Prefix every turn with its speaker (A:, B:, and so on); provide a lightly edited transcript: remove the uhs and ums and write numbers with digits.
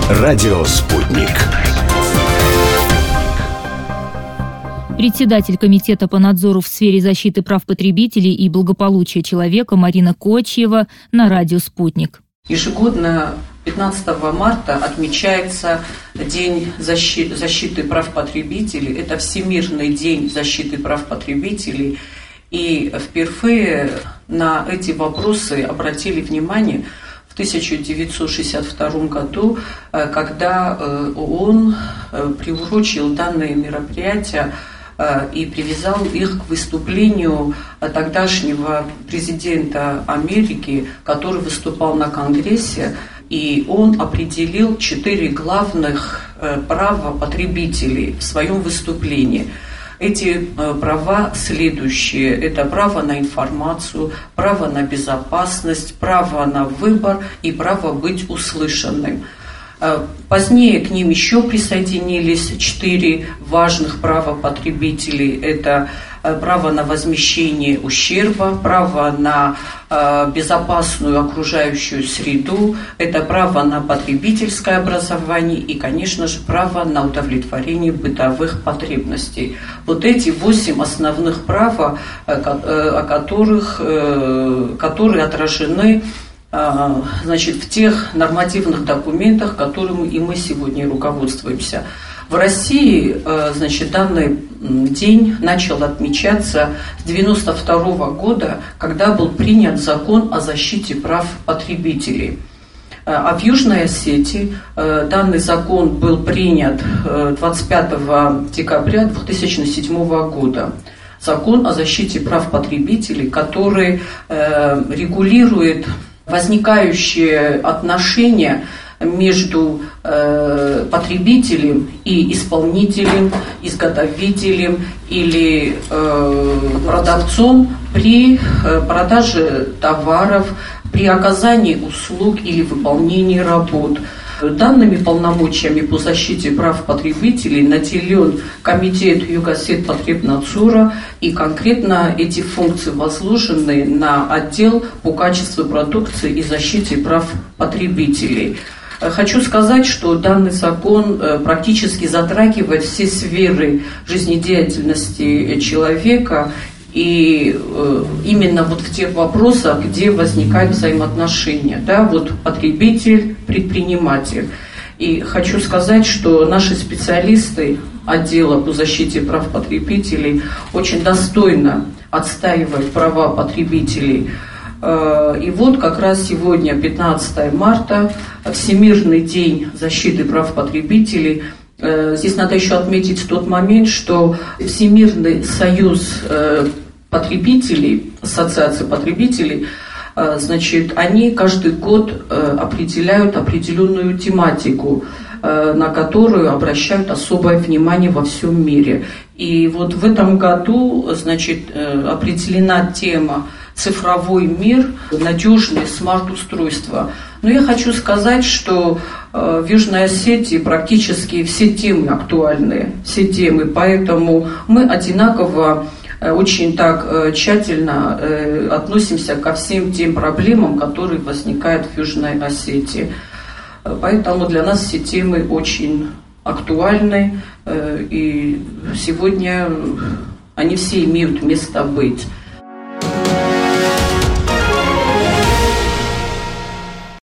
A: Радио «Спутник».
B: Председатель Комитета по надзору в сфере защиты прав потребителей и благополучия человека Марина Кочьева на радио «Спутник».
C: Ежегодно 15 марта отмечается День защиты прав потребителей. Это Всемирный день защиты прав потребителей. И впервые на эти вопросы обратили внимание в 1962 году, когда ООН приурочил данное мероприятие и привязал их к выступлению тогдашнего президента Америки, который выступал на Конгрессе, и он определил 4 главных права потребителей в своем выступлении. Эти права следующие. Это право на информацию, право на безопасность, право на выбор и право быть услышанным. Позднее к ним еще присоединились 4 важных права потребителей. Это право на возмещение ущерба, право на безопасную окружающую среду, это право на потребительское образование и, конечно же, право на удовлетворение бытовых потребностей. Вот эти 8 основных прав, которые отражены в тех нормативных документах, которыми и мы сегодня руководствуемся. В России, данный день начал отмечаться с 1992 года, когда был принят закон о защите прав потребителей. А в Южной Осетии данный закон был принят 25 декабря 2007 года. Закон о защите прав потребителей, который регулирует возникающие отношения между потребителем и исполнителем, изготовителем или продавцом при продаже товаров, при оказании услуг или выполнении работ. Данными полномочиями по защите прав потребителей наделен Комитет Югосетпотребнадзора, и конкретно эти функции возложены на отдел по качеству продукции и защите прав потребителей. Хочу сказать, что данный закон практически затрагивает все сферы жизнедеятельности человека, и именно вот в тех вопросах, где возникают взаимоотношения, потребитель, предприниматель. И хочу сказать, что наши специалисты отдела по защите прав потребителей очень достойно отстаивают права потребителей. И вот как раз сегодня, 15 марта, Всемирный день защиты прав потребителей. Здесь надо еще отметить тот момент, что Всемирный союз потребителей, ассоциация потребителей, они каждый год определяют определенную тематику, на которую обращают особое внимание во всем мире. И вот в этом году, определена тема «Цифровой мир, надежные смарт-устройства». Но я хочу сказать, что в Южной Осетии практически все темы актуальны, поэтому мы одинаково очень так тщательно относимся ко всем тем проблемам, которые возникают в Южной Осетии. Поэтому для нас все темы очень актуальны, и сегодня они все имеют место быть.